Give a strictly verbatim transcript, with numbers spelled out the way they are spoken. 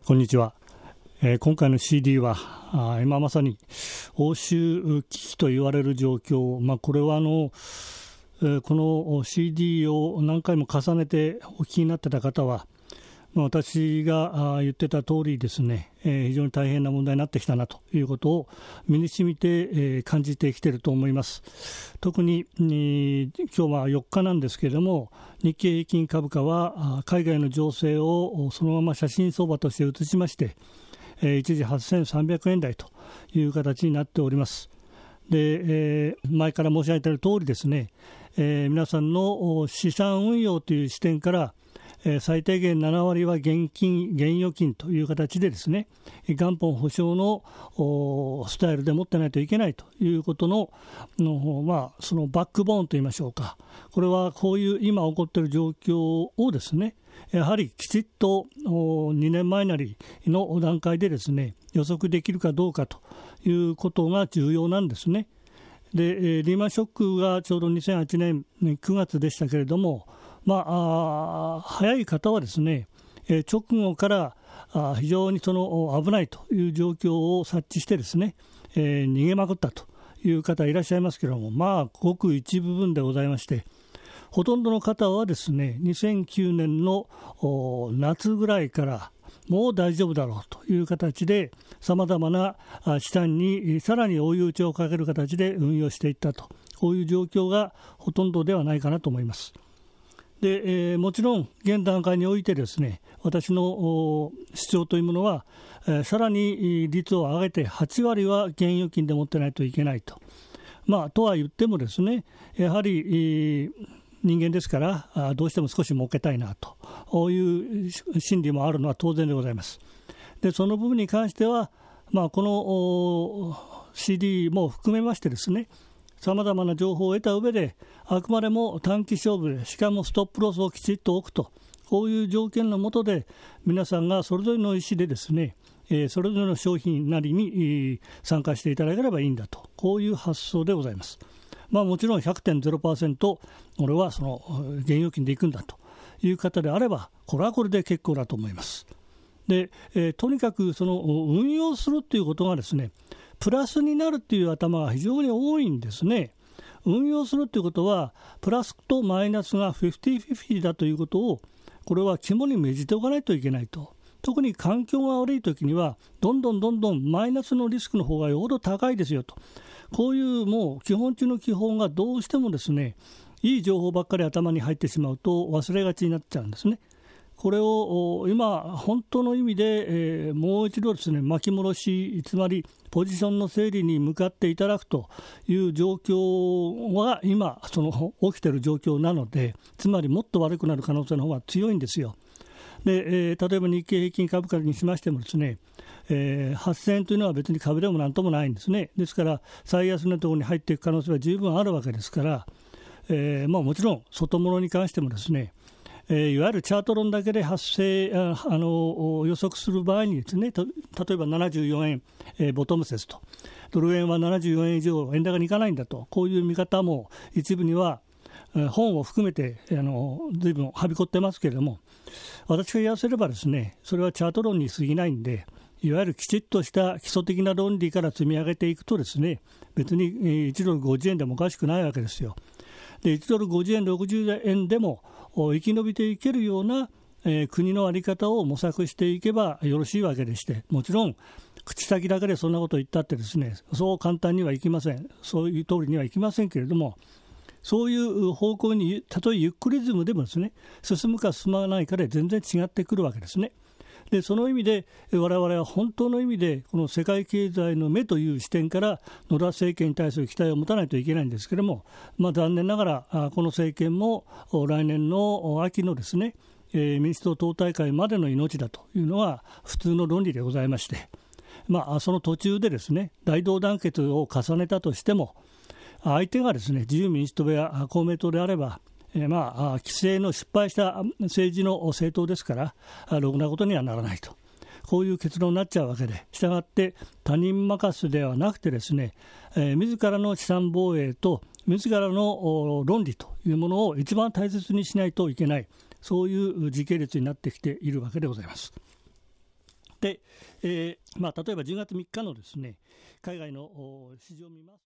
こんにちは。えー、今回の シーディー はあ今まさに欧州危機と言われる状況、まあ、これはあの、えー、この シーディー を何回も重ねてお聞きになってた方は、まあ、私が言ってた通りですね、えー、非常に大変な問題になってきたなということを身に染みて、えー、感じてきていると思います。特に、えー、今日はよっかなんですけれども、日経平均株価は海外の情勢をそのまま写真相場として移しまして、えー、一時はっせんさんびゃくえん台という形になっております。で、えー、前から申し上げている通りですね、えー、皆さんの資産運用という視点から最低限ななわりは現金、現預金という形でですね、元本保証のスタイルで持ってないといけないということの、のまあ、そのバックボーンといいましょうか。これはこういう今起こっている状況をですね、やはりきちっとにねんまえなりの段階でですね、予測できるかどうかということが重要なんですね。で、リーマンショックがちょうどにせんはちねんくがつでしたけれども、まあ、あ早い方はですね、えー、直後からあ非常にその危ないという状況を察知してですね、えー、逃げまくったという方いらっしゃいますけれども、まあごく一部分でございまして、ほとんどの方はですね、にせんきゅうねんの夏ぐらいからもう大丈夫だろうという形で、さまざまな資産にさらに追い打ちをかける形で運用していったと、こういう状況がほとんどではないかなと思います。で、えー、もちろん現段階においてですね、私の主張というものは、えー、さらに率を上げてはちわりは現預金で持ってないといけないと、まあ、とは言ってもですね、やはり、えー、人間ですからどうしても少し儲けたいなと、こういう心理もあるのは当然でございます。で、その部分に関しては、まあ、この シーディー も含めましてですね、さまざまな情報を得た上で、あくまでも短期勝負で、しかもストップロスをきちっと置くと、こういう条件の下で皆さんがそれぞれの意思でですね、えー、それぞれの商品なりに、えー、参加していただければいいんだと、こういう発想でございます。まあ、もちろん ひゃくてんゼロパーセント 俺はその現預金でいくんだという方であれば、これはこれで結構だと思います。で、えー、とにかくその運用するということがですね、プラスになるという頭が非常に多いんですね。運用するということはプラスとマイナスがフィフティーフィフティーだということを、これは肝に銘じておかないといけないと。特に環境が悪いときにはどんどんどんどんマイナスのリスクの方がよほど高いですよと、こういうもう基本中の基本がどうしてもですね、いい情報ばっかり頭に入ってしまうと忘れがちになっちゃうんですね。これを今本当の意味で、えー、もう一度ですね、巻き戻し、つまりポジションの整理に向かっていただくという状況は今その起きている状況なので、つまりもっと悪くなる可能性の方が強いんですよ。で、えー、例えば日経平均株価にしましてもですね、えー、はっせんえんというのは別に株でもなんともないんですね。ですから最安値のところに入っていく可能性は十分あるわけですから、えーまあ、もちろん外物に関してもですね、えー、いわゆるチャート論だけで発生 あ, あの予測する場合にですね、と例えばななじゅうよんえん、えー、ボトム説と、ドル円はななじゅうよんえん以上円高にいかないんだと、こういう見方も一部には、えー、本を含めてあの随分はびこってますけれども、私が言わせればですね、それはチャート論に過ぎないんで、いわゆるきちっとした基礎的な論理から積み上げていくとですね、別にいちドルごじゅうえんでもおかしくないわけですよ。で、いちドルごじゅうえんろくじゅうえんでも生き延びていけるような、えー、国の在り方を模索していけばよろしいわけでして、もちろん口先だけでそんなことを言ったってですね、そう簡単にはいきません。そういう通りにはいきませんけれども、そういう方向にたとえゆっくりズムでもですね、進むか進まないかで全然違ってくるわけですね。で、その意味で我々は本当の意味でこの世界経済の目という視点から野田政権に対する期待を持たないといけないんですけれども、まあ、残念ながらこの政権も来年の秋のですね、えー、民主党党大会までの命だというのは普通の論理でございまして、まあ、その途中でですね、大同団結を重ねたとしても、相手がですね、自由民主党や公明党であれば、えーまあ、規制の失敗した政治の政党ですから、ろくなことにはならないと、こういう結論になっちゃうわけで、したがって他人任せではなくてですね、えー、自らの資産防衛と自らの論理というものを一番大切にしないといけない、そういう時系列になってきているわけでございます。 で、えーまあ、例えばじゅうがつみっかのですね、海外の市場を見ます。